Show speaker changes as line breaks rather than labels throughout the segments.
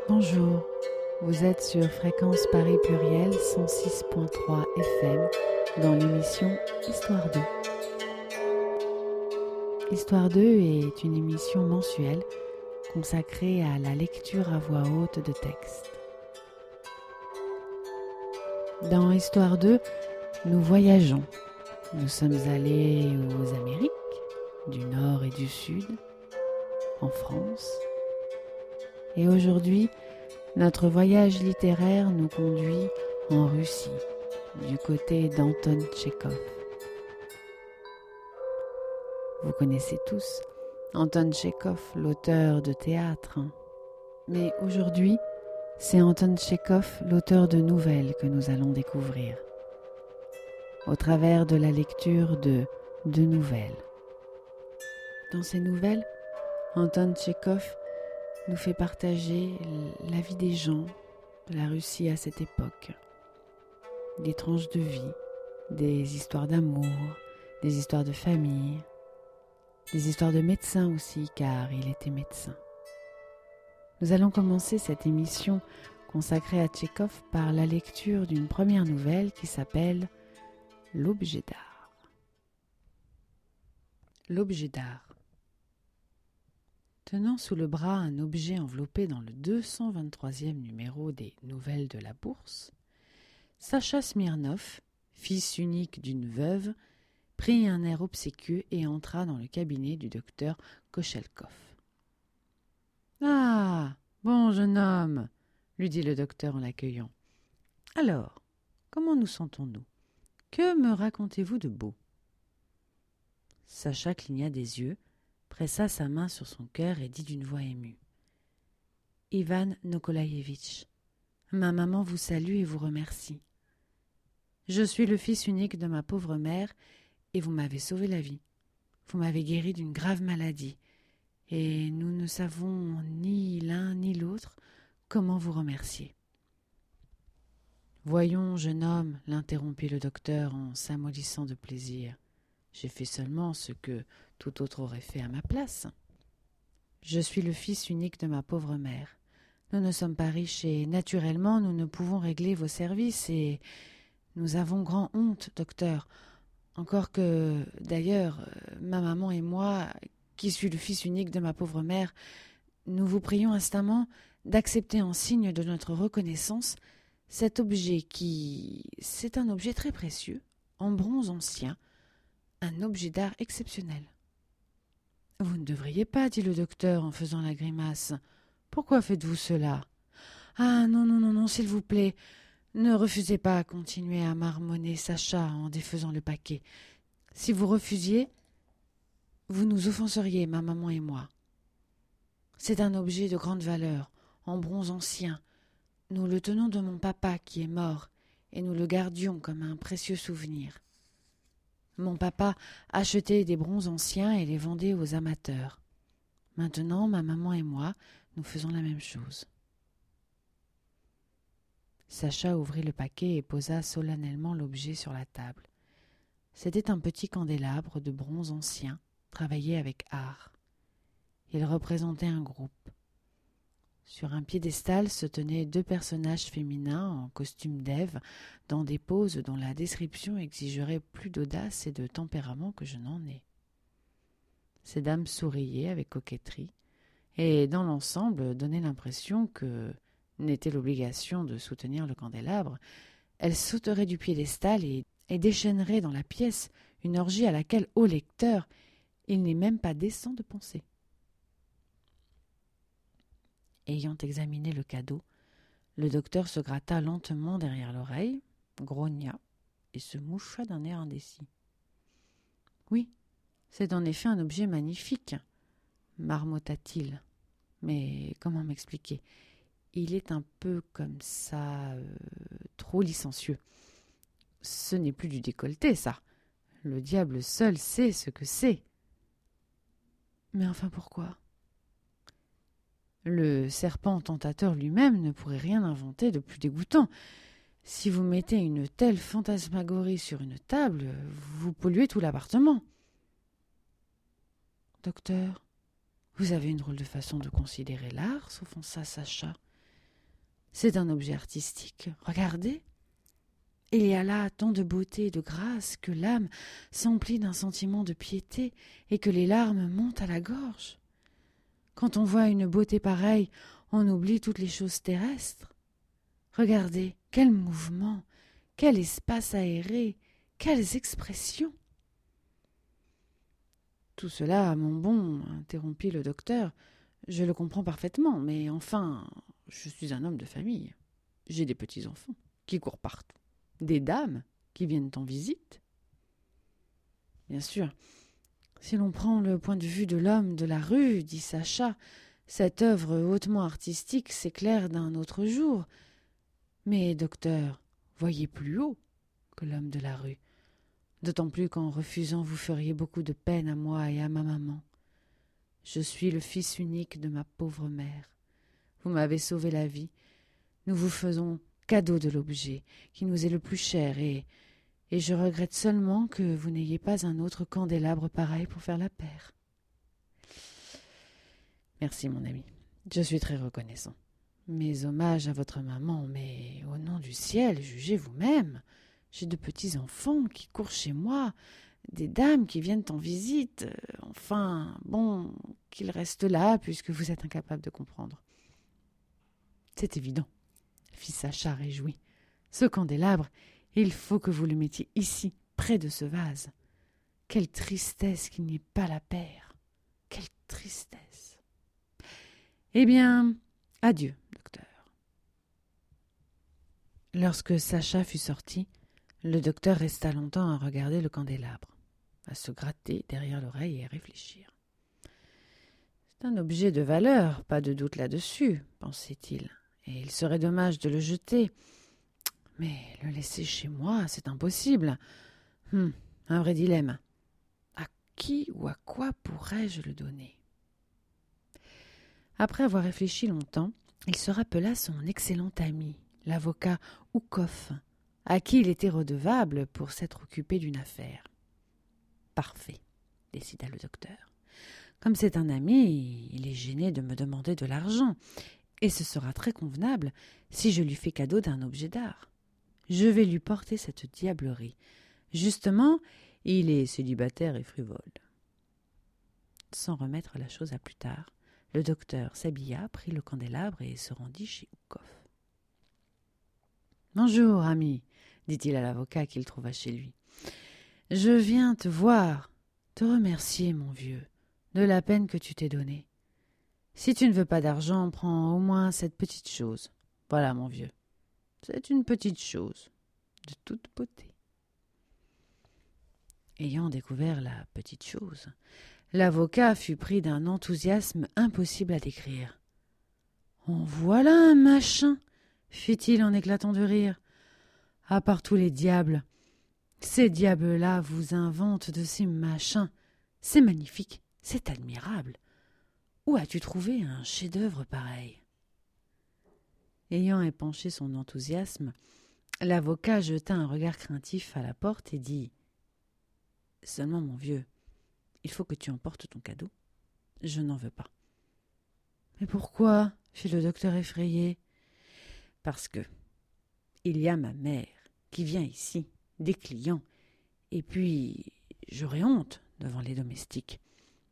Bonjour, vous êtes sur Fréquence Paris Pluriel 106.3 FM dans l'émission Histoire 2. Histoire 2 est une émission mensuelle consacrée à la lecture à voix haute de textes. Dans Histoire 2, nous voyageons. Nous sommes allés aux Amériques, du Nord et du Sud, en France. Et aujourd'hui, notre voyage littéraire nous conduit en Russie, du côté d'Anton Tchekhov. Vous connaissez tous Anton Tchekhov, l'auteur de théâtre. Mais aujourd'hui, c'est Anton Tchekhov, l'auteur de nouvelles que nous allons découvrir, au travers de la lecture de deux nouvelles. Dans ces nouvelles, Anton Tchekhov nous fait partager la vie des gens de la Russie à cette époque. Des tranches de vie, des histoires d'amour, des histoires de famille, des histoires de médecins aussi, car il était médecin. Nous allons commencer cette émission consacrée à Tchekhov par la lecture d'une première nouvelle qui s'appelle « L'objet d'art ». L'objet d'art. Tenant sous le bras un objet enveloppé dans le 223e numéro des Nouvelles de la Bourse, Sacha Smirnov, fils unique d'une veuve, prit un air obséquieux et entra dans le cabinet du docteur Kochelkov. « Ah, bon jeune homme !» lui dit le docteur en l'accueillant. « Alors, comment nous sentons-nous? Que me racontez-vous de beau ?» Sacha cligna des yeux, pressa sa main sur son cœur et dit d'une voix émue. « Ivan Nikolaïevitch, ma maman vous salue et vous remercie. Je suis le fils unique de ma pauvre mère et vous m'avez sauvé la vie. Vous m'avez guéri d'une grave maladie et nous ne savons ni l'un ni l'autre comment vous remercier. » « Voyons, jeune homme, l'interrompit le docteur en s'amollissant de plaisir. J'ai fait seulement ce que tout autre aurait fait à ma place. Je suis le fils unique de ma pauvre mère. Nous ne sommes pas riches et, naturellement, nous ne pouvons régler vos services et nous avons grand honte, docteur. Encore que, d'ailleurs, ma maman et moi, qui suis le fils unique de ma pauvre mère, nous vous prions instamment d'accepter en signe de notre reconnaissance cet objet c'est un objet très précieux, en bronze ancien, un objet d'art exceptionnel. « Vous ne devriez pas, dit le docteur en faisant la grimace. « Pourquoi faites-vous cela ?»« Ah, non, s'il vous plaît, ne refusez pas, continuait à marmonner Sacha en défaisant le paquet. Si vous refusiez, vous nous offenseriez, ma maman et moi. C'est un objet de grande valeur, en bronze ancien. Nous le tenons de mon papa qui est mort, et nous le gardions comme un précieux souvenir. Mon papa achetait des bronzes anciens et les vendait aux amateurs. Maintenant, ma maman et moi, nous faisons la même chose. » Sacha ouvrit le paquet et posa solennellement l'objet sur la table. C'était un petit candélabre de bronze ancien, travaillé avec art. Il représentait un groupe. Sur un piédestal se tenaient deux personnages féminins en costume d'Ève, dans des poses dont la description exigerait plus d'audace et de tempérament que je n'en ai. Ces dames souriaient avec coquetterie, et dans l'ensemble donnaient l'impression que, n'était l'obligation de soutenir le candélabre, elles sauteraient du piédestal et déchaîneraient dans la pièce une orgie à laquelle, ô lecteur, il n'est même pas décent de penser. Ayant examiné le cadeau, le docteur se gratta lentement derrière l'oreille, grogna et se moucha d'un air indécis. « Oui, c'est en effet un objet magnifique, marmotta-t-il. Mais comment m'expliquer? Il est un peu comme ça, trop licencieux. Ce n'est plus du décolleté, ça. Le diable seul sait ce que c'est. Mais enfin pourquoi ? Le serpent tentateur lui-même ne pourrait rien inventer de plus dégoûtant. Si vous mettez une telle fantasmagorie sur une table, vous polluez tout l'appartement. »« Docteur, vous avez une drôle de façon de considérer l'art, s'offensa Sacha. C'est un objet artistique, regardez. Il y a là tant de beauté et de grâce que l'âme s'emplit d'un sentiment de piété et que les larmes montent à la gorge. Quand on voit une beauté pareille, on oublie toutes les choses terrestres. Regardez, quel mouvement, quel espace aéré, quelles expressions. Tout cela, mon bon, interrompit le docteur, je le comprends parfaitement, mais enfin, je suis un homme de famille. J'ai des petits-enfants qui courent partout, des dames qui viennent en visite. Bien sûr, si l'on prend le point de vue de l'homme de la rue, dit Sacha, cette œuvre hautement artistique s'éclaire d'un autre jour. Mais, docteur, voyez plus haut que l'homme de la rue, d'autant plus qu'en refusant vous feriez beaucoup de peine à moi et à ma maman. Je suis le fils unique de ma pauvre mère. Vous m'avez sauvé la vie. Nous vous faisons cadeau de l'objet qui nous est le plus cher et je regrette seulement que vous n'ayez pas un autre candélabre pareil pour faire la paire. Merci, mon ami. Je suis très reconnaissant. Mes hommages à votre maman, mais au nom du ciel, jugez vous-même. J'ai de petits-enfants qui courent chez moi, des dames qui viennent en visite. Enfin, bon, qu'ils restent là puisque vous êtes incapable de comprendre. C'est évident, fit Sacha réjoui. Ce candélabre, il faut que vous le mettiez ici, près de ce vase. Quelle tristesse qu'il n'y ait pas la paire. Quelle tristesse. Eh bien, adieu, docteur. Lorsque Sacha fut sorti, le docteur resta longtemps à regarder le candélabre, à se gratter derrière l'oreille et à réfléchir. C'est un objet de valeur, pas de doute là-dessus, pensait-il, et il serait dommage de le jeter. Mais le laisser chez moi, c'est impossible. Un vrai dilemme. À qui ou à quoi pourrais-je le donner ? Après avoir réfléchi longtemps, il se rappela son excellent ami, l'avocat Oukoff, à qui il était redevable pour s'être occupé d'une affaire. Parfait, décida le docteur. Comme c'est un ami, il est gêné de me demander de l'argent, et ce sera très convenable si je lui fais cadeau d'un objet d'art. Je vais lui porter cette diablerie. Justement, il est célibataire et frivole. Sans remettre la chose à plus tard, le docteur s'habilla, prit le candélabre et se rendit chez Oukoff. « Bonjour, ami, dit-il à l'avocat qu'il trouva chez lui. « Je viens te voir, te remercier, mon vieux, de la peine que tu t'es donnée. Si tu ne veux pas d'argent, prends au moins cette petite chose. Voilà, mon vieux. C'est une petite chose, de toute beauté. » Ayant découvert la petite chose, l'avocat fut pris d'un enthousiasme impossible à décrire. « En voilà un machin !» fit-il en éclatant de rire. « À part tous les diables, ces diables-là vous inventent de ces machins. C'est magnifique, c'est admirable. Où as-tu trouvé un chef-d'œuvre pareil ?» Ayant épanché son enthousiasme, l'avocat jeta un regard craintif à la porte et dit « Seulement, mon vieux, il faut que tu emportes ton cadeau. Je n'en veux pas. »« Mais pourquoi ?» fit le docteur effrayé. « Parce que il y a ma mère qui vient ici, des clients, et puis j'aurais honte devant les domestiques. »«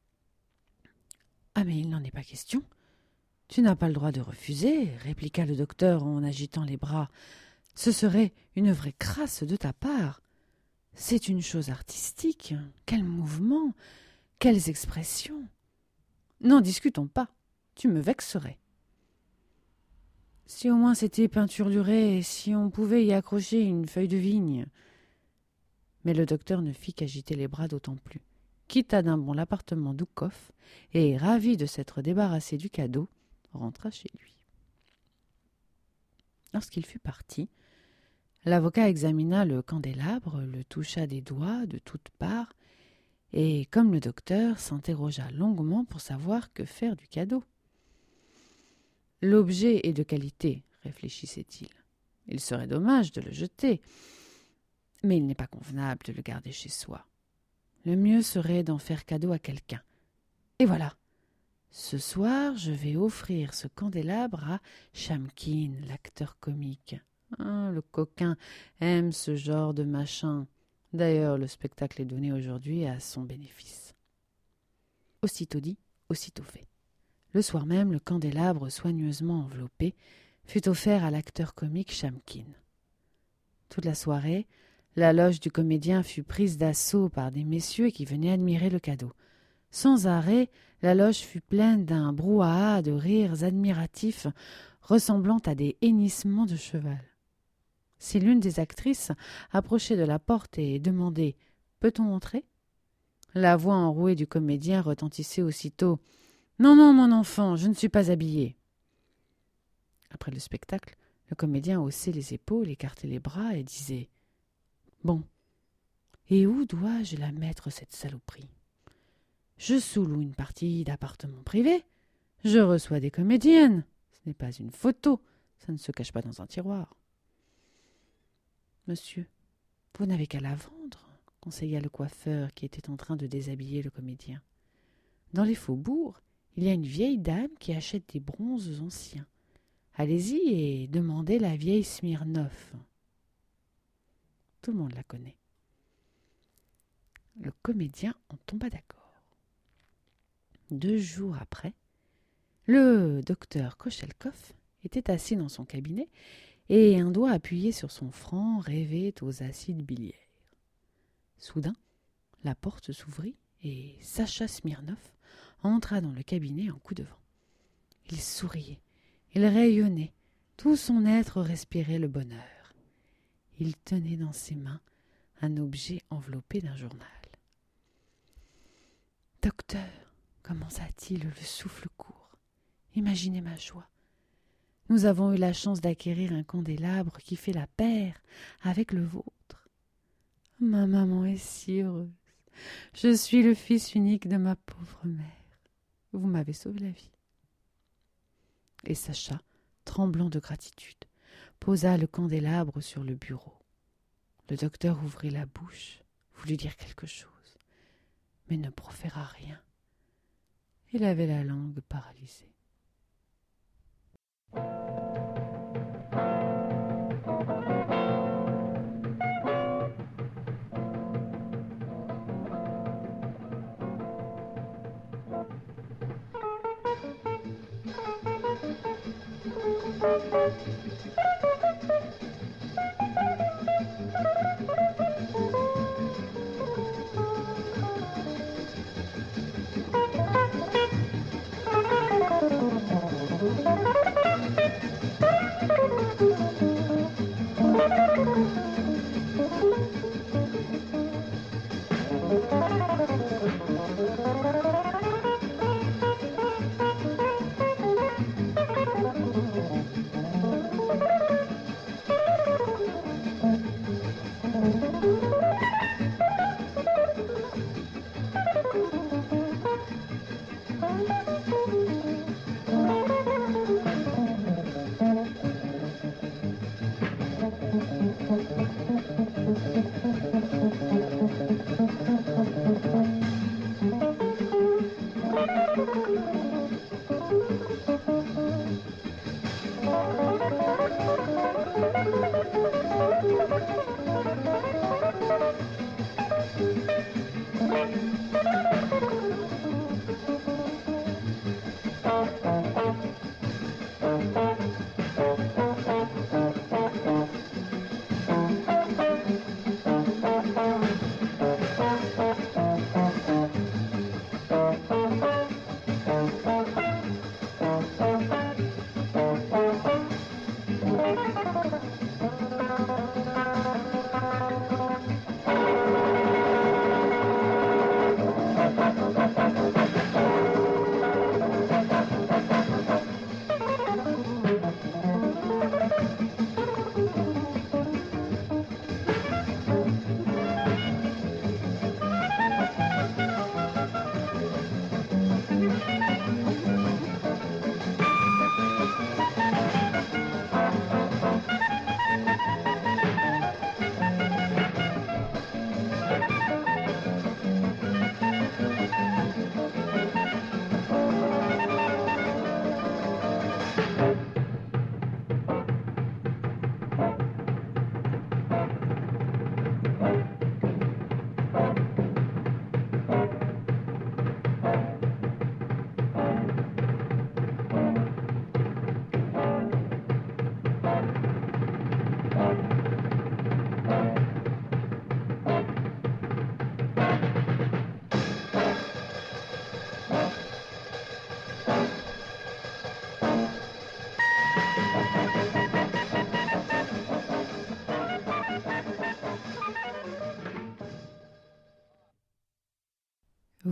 Ah, mais il n'en est pas question. Tu n'as pas le droit de refuser, répliqua le docteur en agitant les bras. Ce serait une vraie crasse de ta part. C'est une chose artistique. Quel mouvement, quelles expressions. N'en discutons pas, tu me vexerais. Si au moins c'était peinturluré, si on pouvait y accrocher une feuille de vigne. » Mais le docteur ne fit qu'agiter les bras d'autant plus, quitta d'un bond l'appartement d'Oukoff et, ravi de s'être débarrassé du cadeau, rentra chez lui. Lorsqu'il fut parti, l'avocat examina le candélabre, le toucha des doigts de toutes parts, et, comme le docteur, s'interrogea longuement pour savoir que faire du cadeau. « L'objet est de qualité, réfléchissait-il. Il serait dommage de le jeter, mais il n'est pas convenable de le garder chez soi. Le mieux serait d'en faire cadeau à quelqu'un. Et voilà, Ce soir, je vais offrir ce candélabre à Shamkin, l'acteur comique. Ah, le coquin aime ce genre de machin. D'ailleurs, le spectacle est donné aujourd'hui à son bénéfice. » Aussitôt dit, aussitôt fait. Le soir même, le candélabre soigneusement enveloppé fut offert à l'acteur comique Shamkin. Toute la soirée, la loge du comédien fut prise d'assaut par des messieurs qui venaient admirer le cadeau. Sans arrêt, la loge fut pleine d'un brouhaha de rires admiratifs ressemblant à des hennissements de cheval. Si l'une des actrices approchait de la porte et demandait « Peut-on entrer ?» la voix enrouée du comédien retentissait aussitôt « Non, non, mon enfant, je ne suis pas habillé. » Après le spectacle, le comédien haussait les épaules, écartait les bras et disait « Bon, et où dois-je la mettre, cette saloperie ? Je sous-loue une partie d'appartement privé, je reçois des comédiennes, ce n'est pas une photo, ça ne se cache pas dans un tiroir. » « Monsieur, vous n'avez qu'à la vendre, » conseilla le coiffeur qui était en train de déshabiller le comédien. « Dans les faubourgs, il y a une vieille dame qui achète des bronzes anciens. Allez-y et demandez la vieille Smirnov. » Tout le monde la connaît. Le comédien en tomba d'accord. 2 jours après, le docteur Kochelkov était assis dans son cabinet et un doigt appuyé sur son front rêvait aux acides biliaires. Soudain, la porte s'ouvrit et Sacha Smirnov entra dans le cabinet en coup de vent. Il souriait, il rayonnait, tout son être respirait le bonheur. Il tenait dans ses mains un objet enveloppé d'un journal. « Docteur, commença-t-il le souffle court, imaginez ma joie. Nous avons eu la chance d'acquérir un candélabre qui fait la paire avec le vôtre. Ma maman est si heureuse. Je suis le fils unique de ma pauvre mère. Vous m'avez sauvé la vie. » Et Sacha, tremblant de gratitude, posa le candélabre sur le bureau. Le docteur ouvrit la bouche, voulut dire quelque chose, mais ne proféra rien. Il avait la langue paralysée.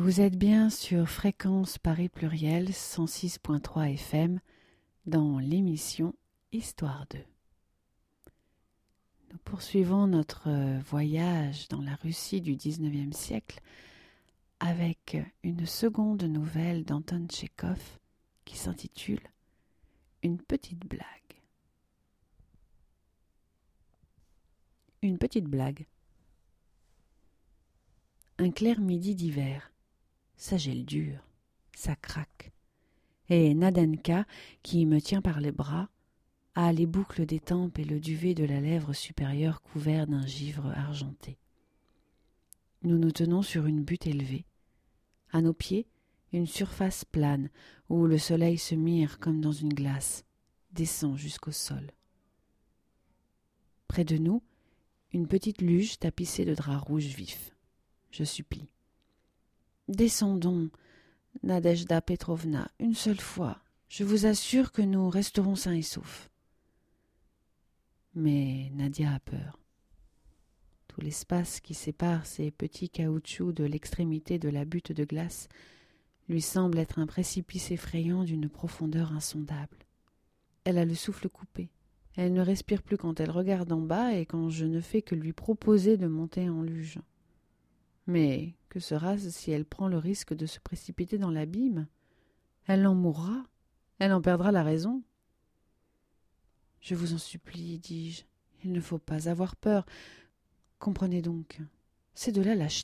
Vous êtes bien sur Fréquence Paris Pluriel 106.3 FM dans l'émission Histoire 2. Nous poursuivons notre voyage dans la Russie du XIXe siècle avec une seconde nouvelle d'Anton Tchekhov qui s'intitule « Une petite blague ». Une petite blague. Un clair midi d'hiver. Ça gèle dur, ça craque. Et Nadenka, qui me tient par les bras, a les boucles des tempes et le duvet de la lèvre supérieure couvert d'un givre argenté. Nous nous tenons sur une butte élevée. À nos pieds, une surface plane où le soleil se mire comme dans une glace, descend jusqu'au sol. Près de nous, une petite luge tapissée de draps rouges vifs. Je supplie. « Descendons, Nadejda Petrovna, une seule fois. Je vous assure que nous resterons sains et saufs. » Mais Nadia a peur. Tout l'espace qui sépare ces petits caoutchoucs de l'extrémité de la butte de glace lui semble être un précipice effrayant d'une profondeur insondable. Elle a le souffle coupé. Elle ne respire plus quand elle regarde en bas et quand je ne fais que lui proposer de monter en luge. Mais que sera-ce si elle prend le risque de se précipiter dans l'abîme ? Elle en mourra, elle en perdra la raison. « Je vous en supplie, dis-je, il ne faut pas avoir peur. Comprenez donc, c'est de la lâcheté. »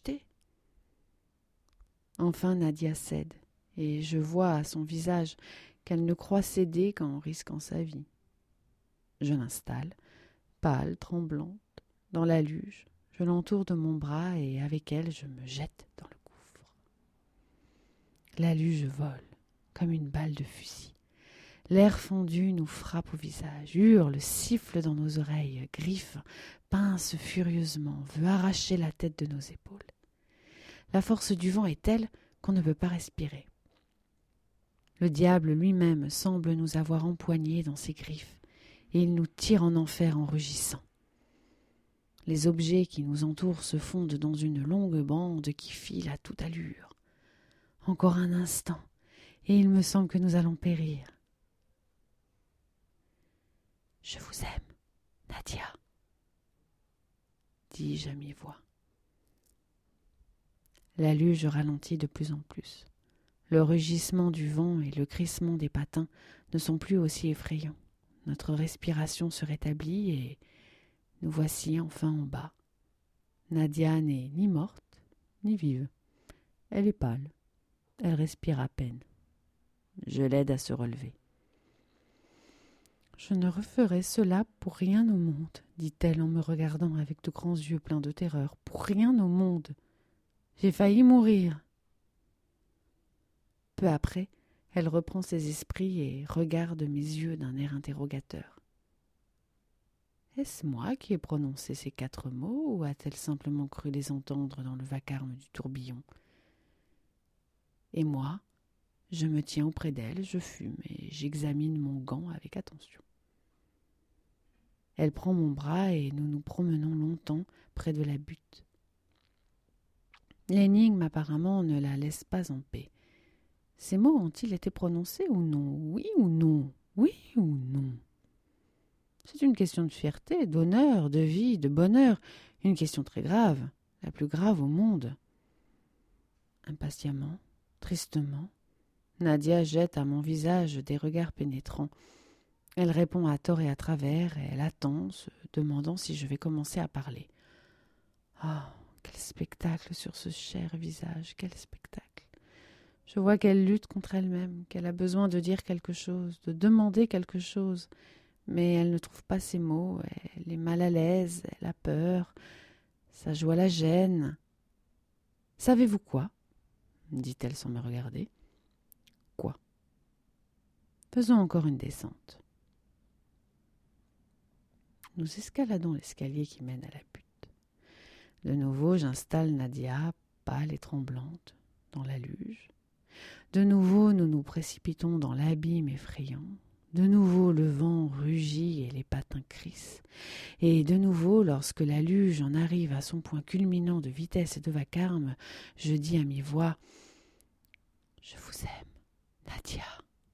Enfin Nadia cède, et je vois à son visage qu'elle ne croit céder qu'en risquant sa vie. Je l'installe, pâle, tremblante, dans la luge. Je l'entoure de mon bras et avec elle, je me jette dans le gouffre. La luge vole, comme une balle de fusil. L'air fondu nous frappe au visage, hurle, siffle dans nos oreilles, griffe, pince furieusement, veut arracher la tête de nos épaules. La force du vent est telle qu'on ne peut pas respirer. Le diable lui-même semble nous avoir empoignés dans ses griffes, et il nous tire en enfer en rugissant. Les objets qui nous entourent se fondent dans une longue bande qui file à toute allure. Encore un instant, et il me semble que nous allons périr. « Je vous aime, Nadia, » dis-je à mi-voix. La luge ralentit de plus en plus. Le rugissement du vent et le crissement des patins ne sont plus aussi effrayants. Notre respiration se rétablit et nous voici enfin en bas. Nadia n'est ni morte, ni vive. Elle est pâle. Elle respire à peine. Je l'aide à se relever. « Je ne referai cela pour rien au monde, dit-elle en me regardant avec de grands yeux pleins de terreur. Pour rien au monde. J'ai failli mourir. » Peu après, elle reprend ses esprits et regarde mes yeux d'un air interrogateur. Est-ce moi qui ai prononcé ces 4 mots ou a-t-elle simplement cru les entendre dans le vacarme du tourbillon ? Et moi, je me tiens auprès d'elle, je fume et j'examine mon gant avec attention. Elle prend mon bras et nous nous promenons longtemps près de la butte. L'énigme apparemment ne la laisse pas en paix. Ces mots ont-ils été prononcés ou non ? Oui ou non ? Oui ou non ? C'est une question de fierté, d'honneur, de vie, de bonheur, une question très grave, la plus grave au monde. Impatiemment, tristement, Nadia jette à mon visage des regards pénétrants. Elle répond à tort et à travers, et elle attend, se demandant si je vais commencer à parler. Ah, quel spectacle sur ce cher visage, quel spectacle. Je vois qu'elle lutte contre elle-même, qu'elle a besoin de dire quelque chose, de demander quelque chose, mais elle ne trouve pas ses mots, elle est mal à l'aise, elle a peur, sa joie la gêne. « Savez-vous quoi ?» dit-elle sans me regarder. « Quoi ?» Faisons encore une descente. Nous escaladons l'escalier qui mène à la butte. De nouveau, j'installe Nadia, pâle et tremblante, dans la luge. De nouveau, nous nous précipitons dans l'abîme effrayant. De nouveau, le vent rugit et les patins crissent. Et de nouveau, lorsque la luge en arrive à son point culminant de vitesse et de vacarme, je dis à mi-voix Je vous aime, Nadia.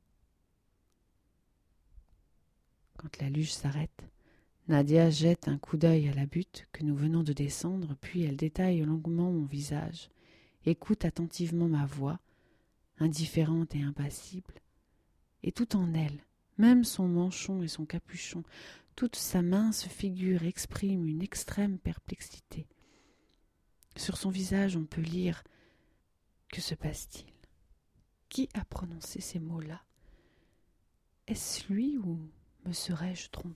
Quand la luge s'arrête, Nadia jette un coup d'œil à la butte que nous venons de descendre, puis elle détaille longuement mon visage, écoute attentivement ma voix, indifférente et impassible, et tout en elle, même son manchon et son capuchon, toute sa mince figure exprime une extrême perplexité. Sur son visage, on peut lire « Que se passe-t-il ? Qui a prononcé ces mots-là ? Est-ce lui ou me serais-je trompée ?»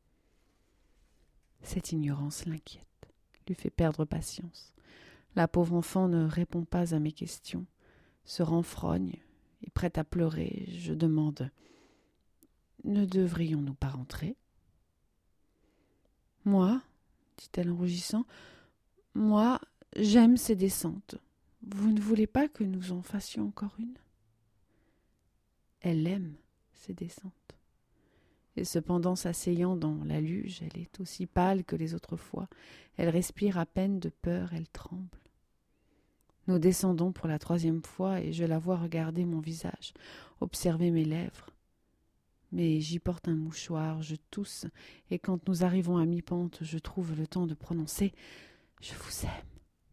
Cette ignorance l'inquiète, lui fait perdre patience. La pauvre enfant ne répond pas à mes questions, se renfrogne et prête à pleurer. Je demande « Ne devrions-nous pas rentrer ?» « Moi, dit-elle en rougissant, moi, j'aime ces descentes. Vous ne voulez pas que nous en fassions encore une ?» Elle aime ces descentes. Et cependant, s'asseyant dans la luge, elle est aussi pâle que les autres fois. Elle respire à peine de peur, elle tremble. Nous descendons pour la 3e fois et je la vois regarder mon visage, observer mes lèvres. Mais j'y porte un mouchoir, je tousse, et quand nous arrivons à mi-pente, je trouve le temps de prononcer « Je vous aime, Nadia ».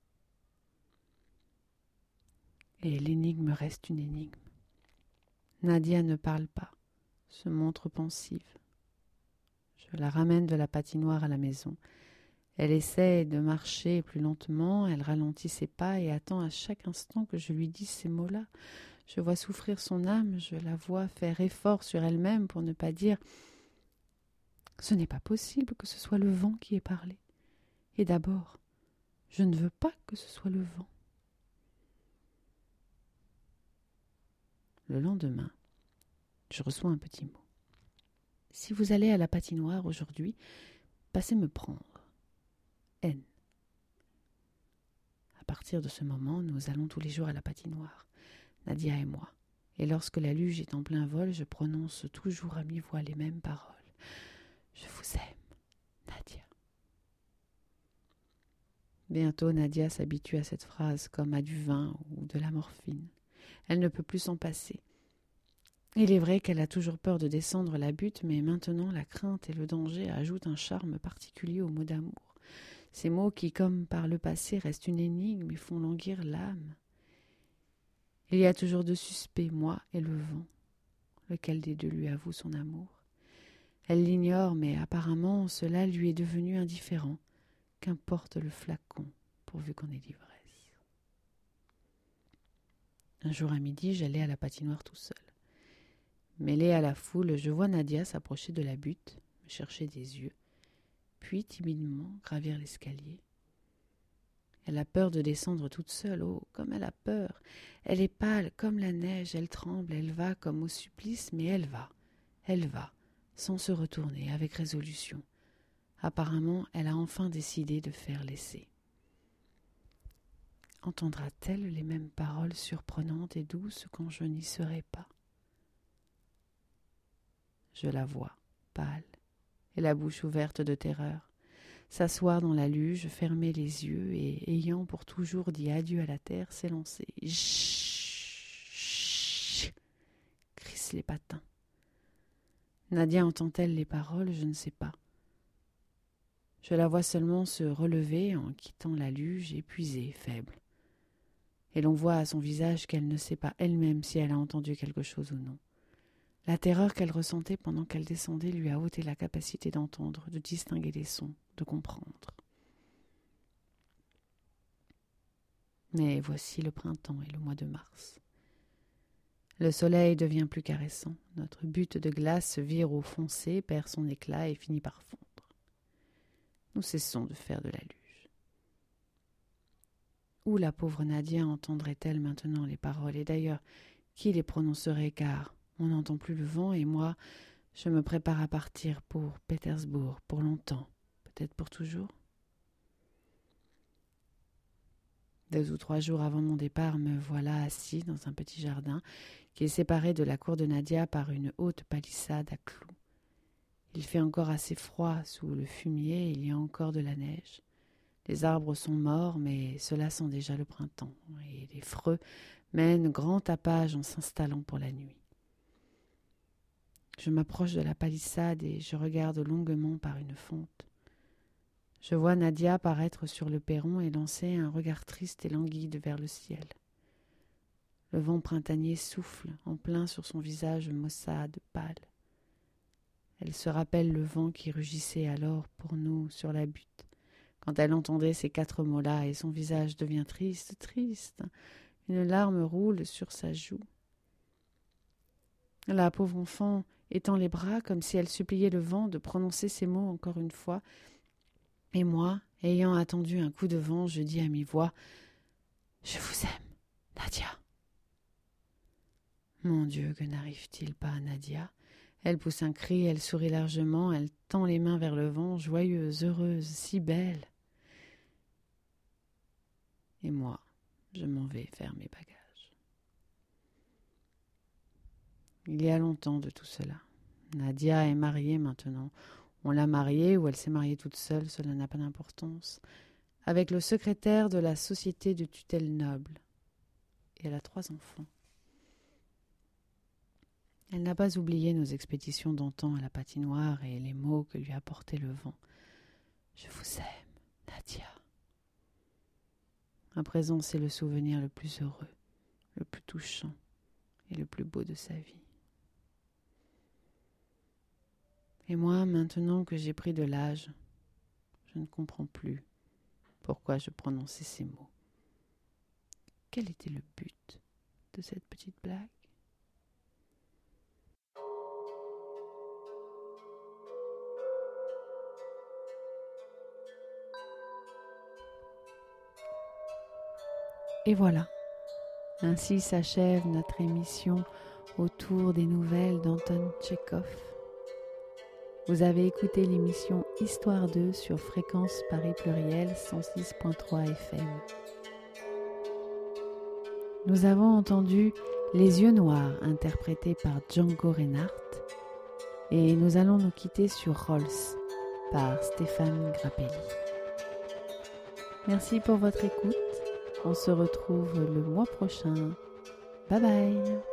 Et l'énigme reste une énigme. Nadia ne parle pas, se montre pensive. Je la ramène de la patinoire à la maison. Elle essaie de marcher plus lentement, elle ralentit ses pas et attend à chaque instant que je lui dise ces mots-là. Je vois souffrir son âme, je la vois faire effort sur elle-même pour ne pas dire « Ce n'est pas possible que ce soit le vent qui ait parlé. Et d'abord, je ne veux pas que ce soit le vent. » Le lendemain, je reçois un petit mot. « Si vous allez à la patinoire aujourd'hui, passez me prendre. N. » À partir de ce moment, nous allons tous les jours à la patinoire, Nadia et moi. Et lorsque la luge est en plein vol, je prononce toujours à mi-voix les mêmes paroles. « Je vous aime, Nadia. » Bientôt, Nadia s'habitue à cette phrase comme à du vin ou de la morphine. Elle ne peut plus s'en passer. Il est vrai qu'elle a toujours peur de descendre la butte, mais maintenant la crainte et le danger ajoutent un charme particulier aux mots d'amour. Ces mots qui, comme par le passé, restent une énigme et font languir l'âme. Il y a toujours deux suspects, moi et le vent. Lequel des deux lui avoue son amour ? Elle l'ignore, mais apparemment cela lui est devenu indifférent. Qu'importe le flacon, pourvu qu'on ait l'ivresse. Un jour à midi, j'allais à la patinoire tout seul. Mêlé à la foule, je vois Nadia s'approcher de la butte, me chercher des yeux, puis timidement gravir l'escalier. Elle a peur de descendre toute seule. Oh, comme elle a peur. Elle est pâle comme la neige, elle tremble, elle va comme au supplice, mais elle va, sans se retourner, avec résolution. Apparemment, elle a enfin décidé de faire l'essai. Entendra-t-elle les mêmes paroles surprenantes et douces quand je n'y serai pas ? Je la vois, pâle, et la bouche ouverte de terreur, s'asseoir dans la luge, fermer les yeux et, ayant pour toujours dit adieu à la terre, s'élancer. Chut, crissent les patins. Nadia entend-elle les paroles ? Je ne sais pas. Je la vois seulement se relever en quittant la luge, épuisée, faible. Et l'on voit à son visage qu'elle ne sait pas elle-même si elle a entendu quelque chose ou non. La terreur qu'elle ressentait pendant qu'elle descendait lui a ôté la capacité d'entendre, de distinguer les sons, de comprendre. Mais voici le printemps et le mois de mars. Le soleil devient plus caressant. Notre butte de glace se vire au foncé, perd son éclat et finit par fondre. Nous cessons de faire de la luge. Où la pauvre Nadia entendrait-elle maintenant les paroles ? Et d'ailleurs, qui les prononcerait, car on n'entend plus le vent et moi, je me prépare à partir pour Pétersbourg, pour longtemps, peut-être pour toujours. 2 ou 3 jours avant mon départ, me voilà assis dans un petit jardin qui est séparé de la cour de Nadia par une haute palissade à clous. Il fait encore assez froid sous le fumier, il y a encore de la neige. Les arbres sont morts, mais cela sent déjà le printemps, et les freux mène grand tapage en s'installant pour la nuit. Je m'approche de la palissade et je regarde longuement par une fente. Je vois Nadia paraître sur le perron et lancer un regard triste et languide vers le ciel. Le vent printanier souffle en plein sur son visage maussade, pâle. Elle se rappelle le vent qui rugissait alors pour nous sur la butte, quand elle entendait ces 4 mots-là, et son visage devient triste, triste. Une larme roule sur sa joue. La pauvre enfant étend les bras comme si elle suppliait le vent de prononcer ces mots encore une fois. Et moi, ayant attendu un coup de vent, je dis à mi-voix « Je vous aime, Nadia !» Mon Dieu, que n'arrive-t-il pas à Nadia ? Elle pousse un cri, elle sourit largement, elle tend les mains vers le vent, joyeuse, heureuse, si belle. Et moi, je m'en vais faire mes bagages. Il y a longtemps de tout cela. Nadia est mariée maintenant. On l'a mariée ou elle s'est mariée toute seule, cela n'a pas d'importance. Avec le secrétaire de la société de tutelle noble. Et elle a 3 enfants. Elle n'a pas oublié nos expéditions d'antan à la patinoire et les mots que lui apportait le vent. Je vous aime, Nadia. À présent, c'est le souvenir le plus heureux, le plus touchant et le plus beau de sa vie. Et moi, maintenant que j'ai pris de l'âge, je ne comprends plus pourquoi je prononçais ces mots. Quel était le but de cette petite blague ? Et voilà, ainsi s'achève notre émission autour des nouvelles d'Anton Tchekhov. Vous avez écouté l'émission Histoire 2 sur Fréquence Paris Pluriel 106.3 FM. Nous avons entendu Les yeux noirs interprétés par Django Reinhardt et nous allons nous quitter sur Rolls par Stéphane Grappelli. Merci pour votre écoute. On se retrouve le mois prochain. Bye bye.